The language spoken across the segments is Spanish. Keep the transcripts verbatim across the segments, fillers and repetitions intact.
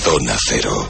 Zona Cero.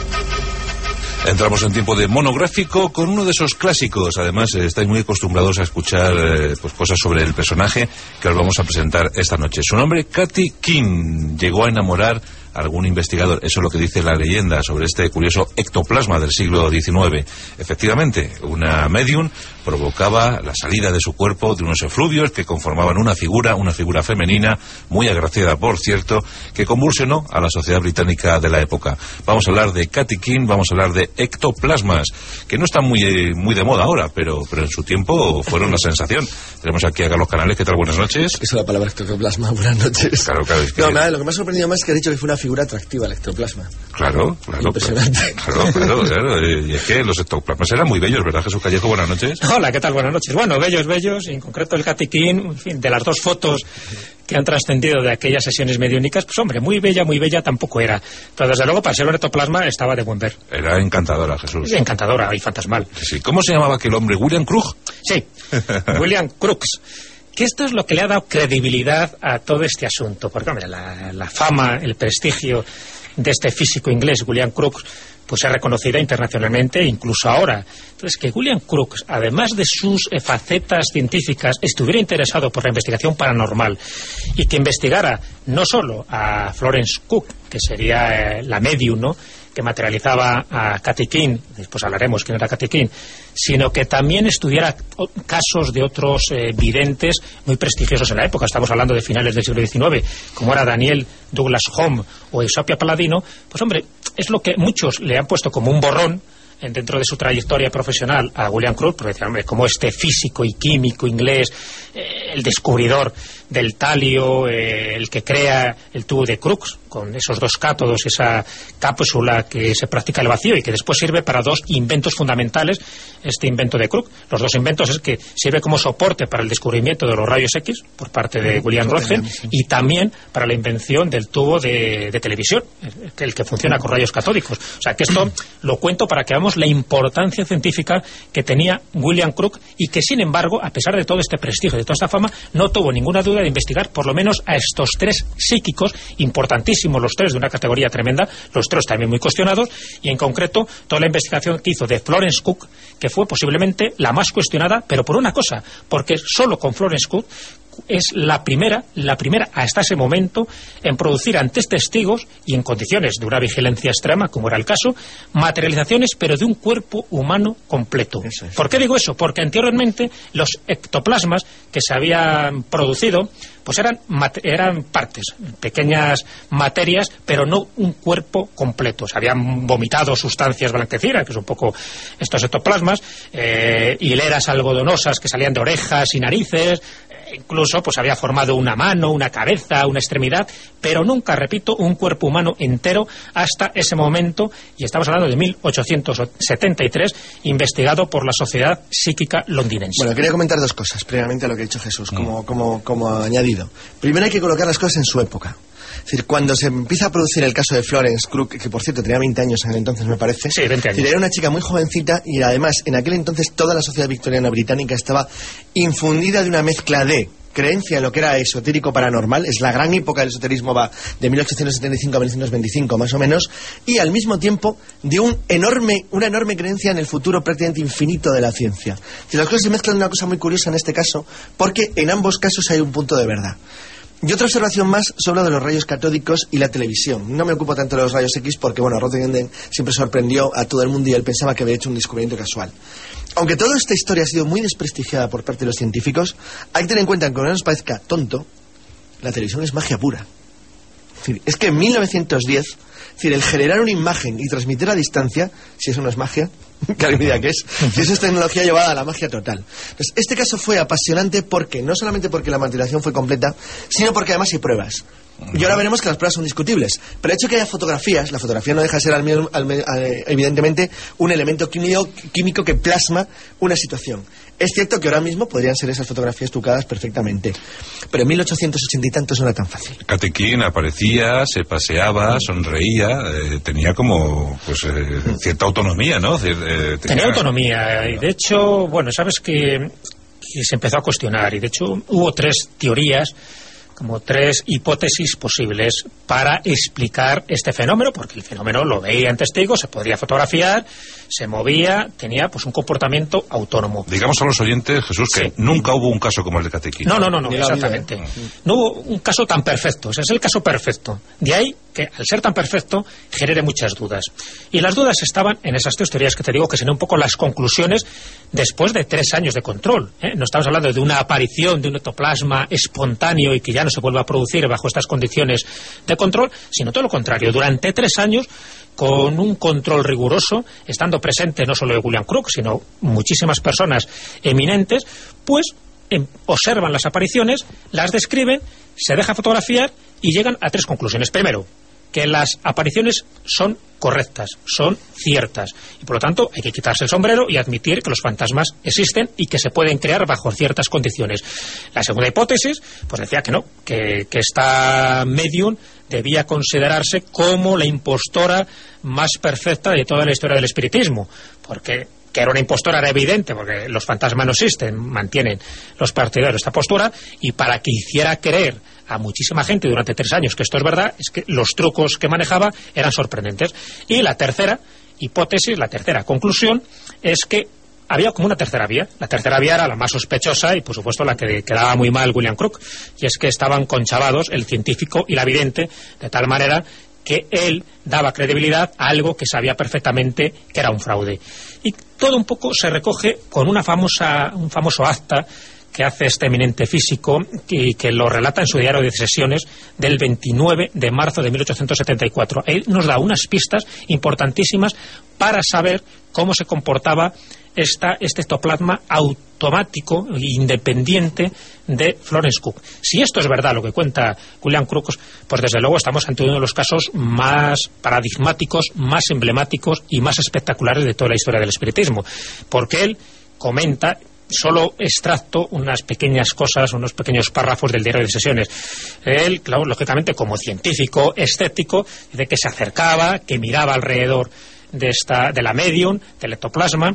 Entramos en tiempo de monográfico con uno de esos clásicos. Además, eh, estáis muy acostumbrados a escuchar eh, pues cosas sobre el personaje que os vamos a presentar esta noche. Su nombre, Katy Keene. Llegó a enamorar a algún investigador. Eso es lo que dice la leyenda sobre este curioso ectoplasma del siglo diecinueve. Efectivamente, una medium provocaba la salida de su cuerpo de unos efluvios que conformaban una figura, una figura femenina, muy agraciada, por cierto, que convulsionó a la sociedad británica de la época. Vamos a hablar de Katy Keene, vamos a hablar de ectoplasmas, que no están muy, muy de moda ahora, pero, pero en su tiempo fueron una sensación. Tenemos aquí a Carlos Canales. ¿Qué tal? Buenas noches. Eso es la palabra ectoplasma. Buenas noches. Claro, claro. Es que... No, nada, lo que me ha sorprendido más es que ha dicho que fue una figura atractiva el ectoplasma. Claro, claro. Impresionante. Claro, claro, claro. Y es que los ectoplasmas eran muy bellos, ¿verdad, Jesús Callejo? Buenas noches. Hola, ¿qué tal? Buenas noches. Bueno, bellos, bellos, en concreto el Katy Keene, en fin, de las dos fotos que han trascendido de aquellas sesiones mediúnicas, pues hombre, muy bella, muy bella tampoco era. Pero desde luego, para ser un ectoplasma, estaba de buen ver. Era encantadora, Jesús. Encantadora y fantasmal. Sí. ¿Cómo se llamaba aquel hombre? ¿William Crookes? Sí, William Crookes. Que esto es lo que le ha dado credibilidad a todo este asunto. Porque, hombre, la, la fama, el prestigio de este físico inglés, William Crookes, pues es reconocida internacionalmente, incluso ahora. Entonces, que William Crookes, además de sus eh, facetas científicas, estuviera interesado por la investigación paranormal y que investigara no solo a Florence Cook, que sería eh, la medium, ¿no?, que materializaba a Katy Keene, después hablaremos quién era Katy Keene, sino que también estudiara casos de otros eh, videntes muy prestigiosos en la época. Estamos hablando de finales del siglo diecinueve, como era Daniel Douglas Home o Eusapia Palladino. Pues hombre, es lo que muchos le han puesto como un borrón dentro de su trayectoria profesional a William Crookes, porque decían, hombre, como este físico y químico inglés, eh, el descubridor del talio, eh, el que crea el tubo de Crookes, con esos dos cátodos, esa cápsula que se practica el vacío y que después sirve para dos inventos fundamentales, este invento de Crookes. Los dos inventos es que sirve como soporte para el descubrimiento de los rayos X por parte de William Röntgen y también para la invención del tubo de, de televisión, el que funciona con rayos catódicos. O sea, que esto lo cuento para que veamos la importancia científica que tenía William Crookes y que, sin embargo, a pesar de todo este prestigio, de toda esta fama, no tuvo ninguna duda de investigar por lo menos a estos tres psíquicos, importantísimos los tres, de una categoría tremenda, los tres también muy cuestionados, y en concreto toda la investigación que hizo de Florence Cook, que fue posiblemente la más cuestionada, pero por una cosa, porque solo con Florence Cook es la primera, la primera hasta ese momento en producir ante testigos y en condiciones de una vigilancia extrema, como era el caso, materializaciones, pero de un cuerpo humano completo. Eso es. ¿Por qué digo eso? Porque anteriormente los ectoplasmas que se habían producido pues eran, eran partes, pequeñas materias, pero no un cuerpo completo. Se habían vomitado sustancias blanquecinas, que son un poco estos ectoplasmas, eh, hileras algodonosas que salían de orejas y narices. Incluso pues había formado una mano, una cabeza, una extremidad, pero nunca, repito, un cuerpo humano entero hasta ese momento, y estamos hablando de mil ochocientos setenta y tres, investigado por la Sociedad Psíquica Londinense. Bueno, quería comentar dos cosas, previamente a lo que ha dicho Jesús, como, como, como añadido. Primero, hay que colocar las cosas en su época. Es decir, cuando se empieza a producir el caso de Florence Cook, que por cierto tenía veinte años en el entonces, me parece. Sí, veinte años. Es decir, era una chica muy jovencita y además en aquel entonces toda la sociedad victoriana británica estaba infundida de una mezcla de creencia en lo que era esotérico paranormal. Es la gran época del esoterismo, va de mil ochocientos setenta y cinco a mil novecientos veinticinco más o menos, y al mismo tiempo de un enorme, una enorme creencia en el futuro prácticamente infinito de la ciencia. Si las cosas se mezclan, una cosa muy curiosa en este caso, porque en ambos casos hay un punto de verdad. Y otra observación más sobre lo de los rayos catódicos y la televisión. No me ocupo tanto de los rayos X porque, bueno, Röntgen siempre sorprendió a todo el mundo y él pensaba que había hecho un descubrimiento casual. Aunque toda esta historia ha sido muy desprestigiada por parte de los científicos, hay que tener en cuenta que, aunque no nos parezca tonto, la televisión es magia pura. Es decir, es que en mil novecientos diez, es decir, el generar una imagen y transmitir a distancia, si eso no es magia, que alguien me diga que es, si eso es tecnología llevada a la magia total. Entonces, este caso fue apasionante porque, no solamente porque la materialización fue completa, sino porque además hay pruebas. Y ahora veremos que las pruebas son discutibles. Pero el hecho de que haya fotografías, la fotografía no deja de ser al, al, al, evidentemente un elemento químico, químico que plasma una situación. Es cierto que ahora mismo podrían ser esas fotografías trucadas perfectamente, pero en mil ochocientos ochenta y tantos no era tan fácil. Katy Keene aparecía, se paseaba, sonreía, eh, tenía como pues eh, cierta autonomía, ¿no? Eh, tenía... tenía autonomía, y de hecho, bueno, sabes que, que se empezó a cuestionar, y de hecho hubo tres teorías como tres hipótesis posibles para explicar este fenómeno, porque el fenómeno lo veían testigos, se podría fotografiar, se movía, tenía pues un comportamiento autónomo. Digamos a los oyentes, Jesús, que sí. nunca hubo un caso como el de Katy King. No, no, no, no, exactamente. No hubo un caso tan perfecto, ese es el caso perfecto. De ahí que, al ser tan perfecto, genere muchas dudas. Y las dudas estaban en esas tres teorías que te digo, que serían un poco las conclusiones después de tres años de control, ¿eh? No estamos hablando de una aparición de un ectoplasma espontáneo y que ya no se vuelva a producir bajo estas condiciones de control, sino todo lo contrario. Durante tres años, con un control riguroso, estando presente no solo de William Crookes, sino muchísimas personas eminentes, pues eh, observan las apariciones, las describen, se deja fotografiar y llegan a tres conclusiones. Primero, que las apariciones son correctas, son ciertas, y por lo tanto hay que quitarse el sombrero y admitir que los fantasmas existen y que se pueden crear bajo ciertas condiciones. La segunda hipótesis, pues decía que no, que, que esta medium debía considerarse como la impostora más perfecta de toda la historia del espiritismo, porque que era una impostora era evidente, porque los fantasmas no existen, mantienen los partidarios esta postura, y para que hiciera creer a muchísima gente durante tres años que esto es verdad, es que los trucos que manejaba eran sorprendentes. Y la tercera hipótesis, la tercera conclusión, es que había como una tercera vía. La tercera vía era la más sospechosa y, por supuesto, la que quedaba muy mal William Crookes, y es que estaban conchavados el científico y la vidente, de tal manera que él daba credibilidad a algo que sabía perfectamente que era un fraude. Y todo un poco se recoge con una famosa, un famoso acta que hace este eminente físico y que lo relata en su diario de sesiones del veintinueve de marzo de mil ochocientos setenta y cuatro. Él nos da unas pistas importantísimas para saber cómo se comportaba esta, este ectoplasma automático e independiente de Florence Cook. Si esto es verdad lo que cuenta William Crookes, pues desde luego estamos ante uno de los casos más paradigmáticos, más emblemáticos y más espectaculares de toda la historia del espiritismo, porque él comenta, solo extracto unas pequeñas cosas, unos pequeños párrafos del diario de sesiones. Él, claro, lógicamente como científico escéptico, dice que se acercaba, que miraba alrededor de esta de la medium, del ectoplasma,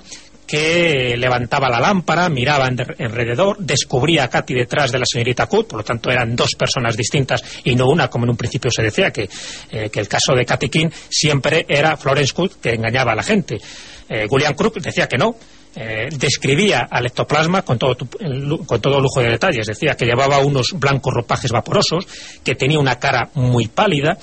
que levantaba la lámpara, miraba alrededor, descubría a Katy detrás de la señorita Cook, por lo tanto eran dos personas distintas y no una, como en un principio se decía, que, eh, que el caso de Katy King siempre era Florence Cook que engañaba a la gente. Eh, William Crookes decía que no. Eh, describía al ectoplasma con todo, con todo lujo de detalles. Decía que llevaba unos blancos ropajes vaporosos, que tenía una cara muy pálida,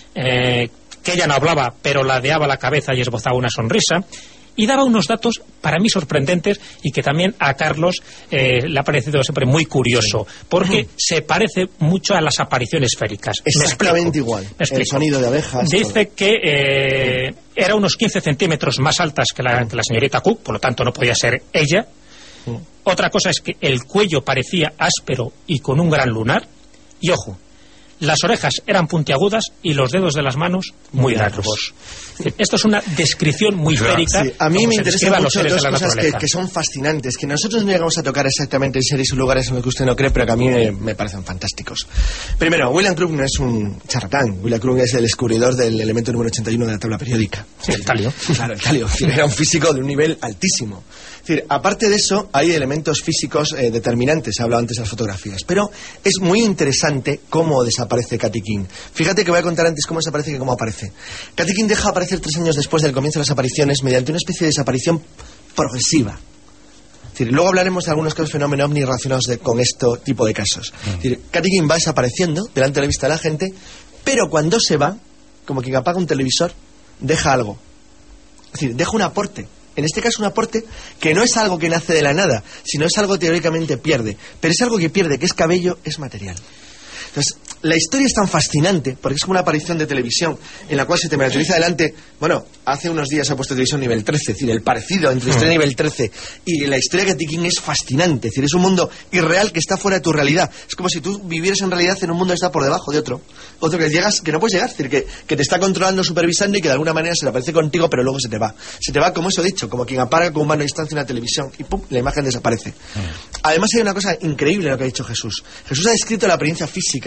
eh, que ella no hablaba pero ladeaba la cabeza y esbozaba una sonrisa, y daba unos datos para mí sorprendentes y que también a Carlos eh, le ha parecido siempre muy curioso, porque mm. se parece mucho a las apariciones féricas. Exactamente igual. El sonido de abejas. Dice todo. que eh, era unos quince centímetros más altas que la, que la señorita Cook, por lo tanto no podía ser ella. Mm. Otra cosa es que el cuello parecía áspero y con un gran lunar. Y ojo, las orejas eran puntiagudas y los dedos de las manos muy largos. Esto es una descripción muy férica. Sí, a mí me interesan mucho dos cosas que, que son fascinantes, que nosotros no llegamos a tocar exactamente en series o lugares en los que usted no cree, pero que a mí me, me parecen fantásticos. Primero, William Crookes no es un charlatán. William Crookes es el descubridor del elemento número ochenta y uno de la tabla periódica. Sí, el talio. Claro, el talio. Era un físico de un nivel altísimo. Es decir, aparte de eso, hay elementos físicos eh, determinantes. Se ha hablado antes de las fotografías. Pero es muy interesante cómo desaparece Katy King. Fíjate que voy a contar antes cómo desaparece que cómo aparece. Katy King deja de aparecer tres años después del comienzo de las apariciones mediante una especie de desaparición progresiva. Es decir, luego hablaremos de algunos casos fenómenos ovni relacionados de, con este tipo de casos. Mm. Es decir, Katy King va desapareciendo delante de la vista de la gente, pero cuando se va, como quien apaga un televisor, deja algo. Es decir, deja un aporte. En este caso un aporte que no es algo que nace de la nada, sino es algo que teóricamente pierde. Pero es algo que pierde, que es cabello, es material. Entonces, la historia es tan fascinante porque es como una aparición de televisión en la cual se te materializa delante. Bueno, hace unos días se ha puesto televisión nivel trece, es decir, el parecido entre la historia nivel trece y la historia de Katy King es fascinante. Es decir, es un mundo irreal que está fuera de tu realidad. Es como si tú vivieras en realidad en un mundo que está por debajo de otro. Otro que llegas, que no puedes llegar, es decir, que, que te está controlando, supervisando y que de alguna manera se le aparece contigo, pero luego se te va. Se te va, como eso he dicho, como quien apaga con mano a distancia una televisión y pum, la imagen desaparece. Además hay una cosa increíble en lo que ha dicho Jesús. Jesús ha descrito la apariencia física que tú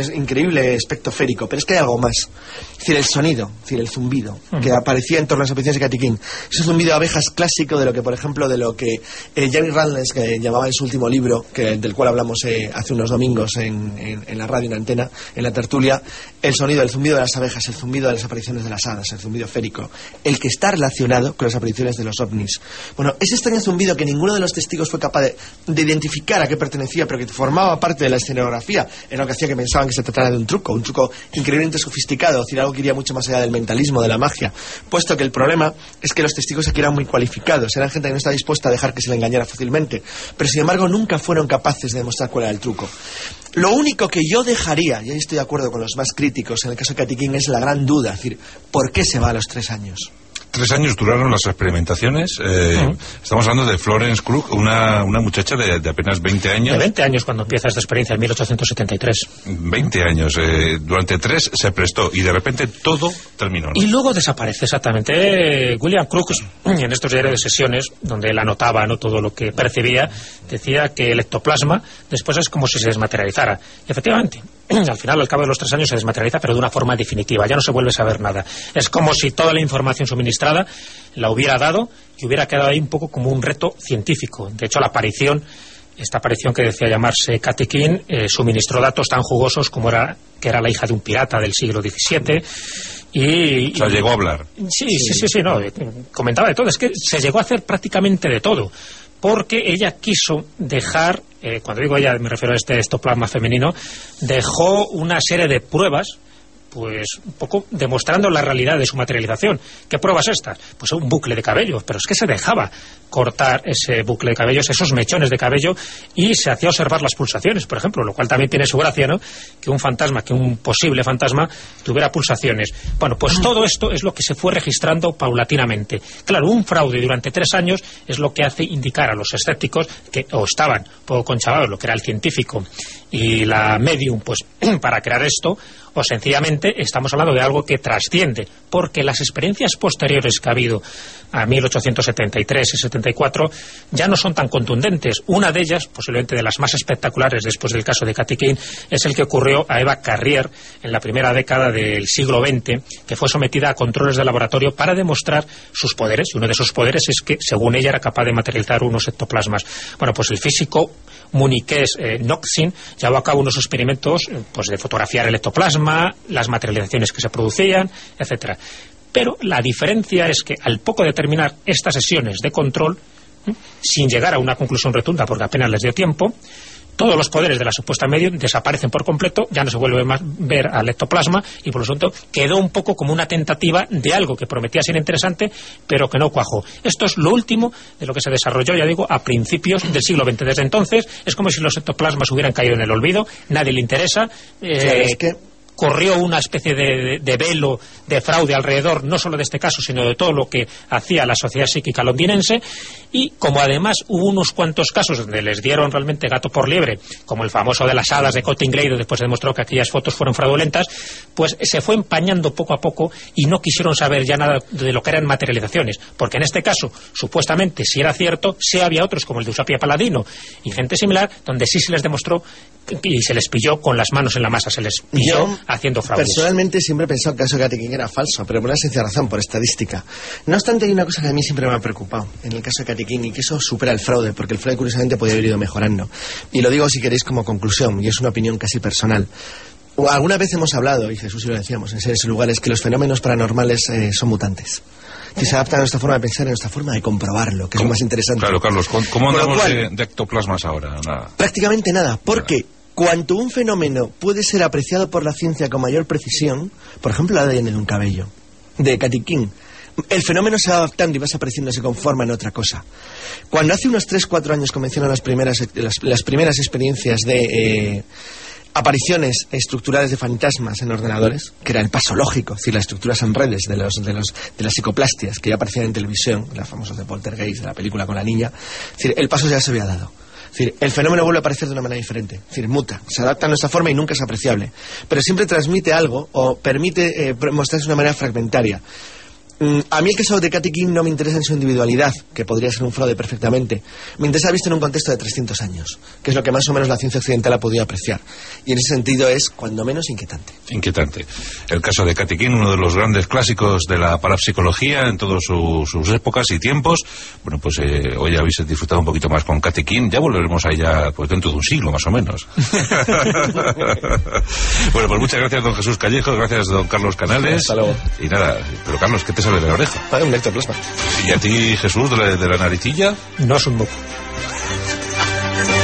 increíble aspecto férico, pero es que hay algo más. Es decir, el sonido, es decir, el zumbido, uh-huh. que aparecía en torno a las apariciones de Katy King. Es un zumbido de abejas clásico de lo que, por ejemplo, de lo que eh, Jerry Randles, que llamaba en su último libro, que, del cual hablamos eh, hace unos domingos en, en, en la radio, en la antena, en la tertulia, el sonido, el zumbido de las abejas, el zumbido de las apariciones de las hadas, el zumbido férico, el que está relacionado con las apariciones de los ovnis. Bueno, ese extraño zumbido que ninguno de los testigos fue capaz de, de identificar a qué pertenecía, pero que formaba parte de la escenografía, era lo que hacía que pensaban que se tratara de un truco, un truco increíblemente sofisticado, es decir, algo que iría mucho más allá del mentalismo, de la magia, puesto que el problema es que los testigos aquí eran muy cualificados, eran gente que no estaba dispuesta a dejar que se le engañara fácilmente, pero sin embargo nunca fueron capaces de demostrar cuál era el truco. Lo único que yo dejaría, y ahí estoy de acuerdo con los más críticos en el caso de Katy King, es la gran duda, es decir, ¿por qué se va a los tres años? Tres años duraron las experimentaciones. Eh, uh-huh. Estamos hablando de Florence Crook, una, una muchacha de, de apenas veinte años. De veinte años cuando empieza esta experiencia, en mil ochocientos setenta y tres. veinte años. Eh, durante tres se prestó y de repente todo terminó, ¿no? Y luego desaparece, exactamente. William Crookes, en estos diarios de sesiones, donde él anotaba, ¿no?, todo lo que percibía, decía que el ectoplasma después es como si se desmaterializara. Y efectivamente, al final, al cabo de los tres años, se desmaterializa, pero de una forma definitiva. Ya no se vuelve a saber nada. Es como si toda la información suministrada la hubiera dado y hubiera quedado ahí un poco como un reto científico. De hecho, la aparición, esta aparición que decía llamarse Katy King, eh, suministró datos tan jugosos como era que era la hija de un pirata del siglo diecisiete. Y, o sea, y, llegó a hablar. Sí, sí, sí, sí, sí, no, comentaba de todo. Es que se llegó a hacer prácticamente de todo, porque ella quiso dejar, eh, cuando digo ella me refiero a este ectoplasma femenino, dejó una serie de pruebas, pues un poco demostrando la realidad de su materialización. ¿Qué prueba es esta? Pues un bucle de cabello, pero es que se dejaba cortar ese bucle de cabellos, esos mechones de cabello, y se hacía observar las pulsaciones, por ejemplo, lo cual también tiene su gracia, ¿no?, que un fantasma, que un posible fantasma tuviera pulsaciones. Bueno, pues todo esto es lo que se fue registrando paulatinamente. Claro, un fraude durante tres años es lo que hace indicar a los escépticos que o estaban poco conchavados, lo que era el científico y la medium, pues para crear esto, o sencillamente estamos hablando de algo que trasciende, porque las experiencias posteriores que ha habido a mil ochocientos setenta y tres y setenta y cuatro ya no son tan contundentes. Una de ellas, posiblemente de las más espectaculares después del caso de Katy King, es el que ocurrió a Eva Carrier en la primera década del siglo veinte, que fue sometida a controles de laboratorio para demostrar sus poderes, y uno de esos poderes es que, según ella, era capaz de materializar unos ectoplasmas. Bueno, pues el físico muniqués eh, Noxin llevó a cabo unos experimentos eh, pues de fotografiar el ectoplasma, las materializaciones que se producían, etcétera. Pero la diferencia es que al poco de terminar estas sesiones de control, ¿eh?, sin llegar a una conclusión rotunda porque apenas les dio tiempo, todos los poderes de la supuesta medium desaparecen por completo, ya no se vuelve más ver al ectoplasma, y por lo tanto quedó un poco como una tentativa de algo que prometía ser interesante pero que no cuajó. Esto es lo último de lo que se desarrolló, ya digo, a principios del siglo veinte. Desde entonces es como si los ectoplasmas hubieran caído en el olvido, nadie le interesa. eh, claro, es que corrió una especie de, de, de velo de fraude alrededor, no solo de este caso, sino de todo lo que hacía la sociedad psíquica londinense, y como además hubo unos cuantos casos donde les dieron realmente gato por liebre, como el famoso de las hadas de Cottingley, donde después se demostró que aquellas fotos fueron fraudulentas, pues se fue empañando poco a poco y no quisieron saber ya nada de lo que eran materializaciones, porque en este caso, supuestamente, si era cierto, sí había otros como el de Eusapia Paladino y gente similar, donde sí se les demostró y se les pilló con las manos en la masa, se les pilló Yo, haciendo fraudes. Personalmente siempre he pensado que el caso de Katy King era falso, pero por una sencilla razón, por estadística. No obstante, hay una cosa que a mí siempre me ha preocupado en el caso de Katy King, y que eso supera el fraude, porque el fraude curiosamente podría haber ido mejorando. Y lo digo, si queréis, como conclusión, y es una opinión casi personal. O alguna vez hemos hablado, y Jesús y lo decíamos en Seres y Lugares, que los fenómenos paranormales eh, son mutantes. Que se adaptan a nuestra forma de pensar y a nuestra forma de comprobarlo, que es lo más interesante. Claro, Carlos, ¿cómo andamos cual, de, de ectoplasmas ahora? Nada. Prácticamente nada, porque nada. Cuanto un fenómeno puede ser apreciado por la ciencia con mayor precisión, por ejemplo, el A D N de un cabello, de Katy King, el fenómeno se va adaptando y va desapareciendo, se conforma en otra cosa. Cuando hace unos tres cuatro años comenzaron las primeras, las, las primeras experiencias de eh, apariciones estructurales de fantasmas en ordenadores, que era el paso lógico, es decir, las estructuras en redes de, los, de, los, de las psicoplastias que ya aparecían en televisión, las famosas de Poltergeist, de la película con la niña, es decir, el paso ya se había dado. Es decir, el fenómeno vuelve a aparecer de una manera diferente, es decir, muta, se adapta a nuestra forma y nunca es apreciable, pero siempre transmite algo o permite eh, mostrarse de una manera fragmentaria. A mí el caso de Katy King no me interesa en su individualidad, que podría ser un fraude perfectamente. Me interesa visto en un contexto de trescientos años, que es lo que más o menos la ciencia occidental ha podido apreciar. Y en ese sentido es, cuando menos, inquietante. Inquietante. El caso de Katy King, uno de los grandes clásicos de la parapsicología en todas su, sus épocas y tiempos. Bueno, pues eh, hoy habéis disfrutado un poquito más con Katy King. Ya volveremos a ella pues, dentro de un siglo, más o menos. Bueno, pues muchas gracias, don Jesús Callejo. Gracias, don Carlos Canales. Hasta luego. Y nada, pero Carlos, ¿qué te sale de la oreja? Un ectoplasma. ¿Y a ti, Jesús, de la, de la naricilla? No es un moco.